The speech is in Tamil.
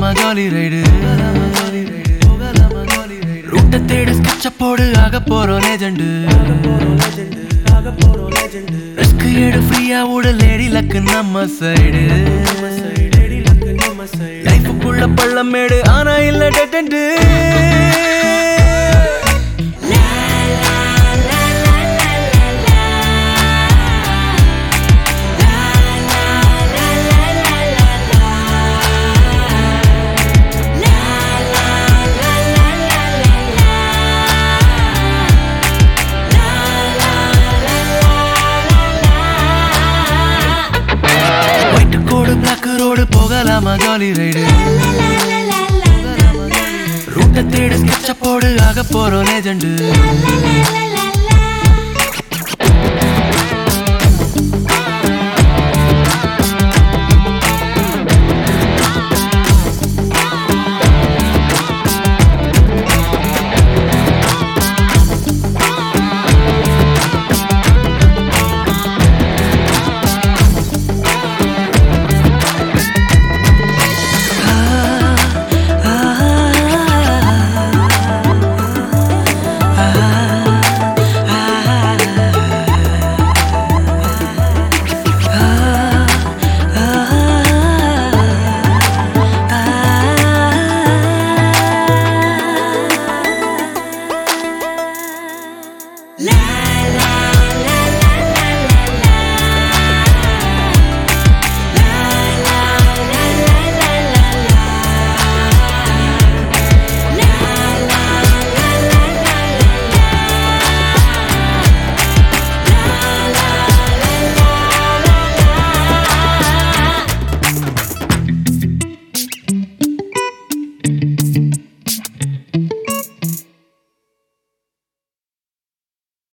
ஜாலி ரைடு ரூட்ட தேடு ஸ்கெட்ச போடு ஆக போறோம் லெஜெண்ட் ரிஸ்க் எடு ஃப்ரீயா ஓடு லேடி லக்கு நம்ம சைடு லைஃபுக்குள்ள பள்ளமேடு ஆனா இல்ல டெட் எண்ட் பிளாக் ரோடு போகலாமா ஜாலி ரைடு ரூட்ட தேடு ஸ்கெட்ச போடு ஆக போறோம் லெஜெண்ட் la la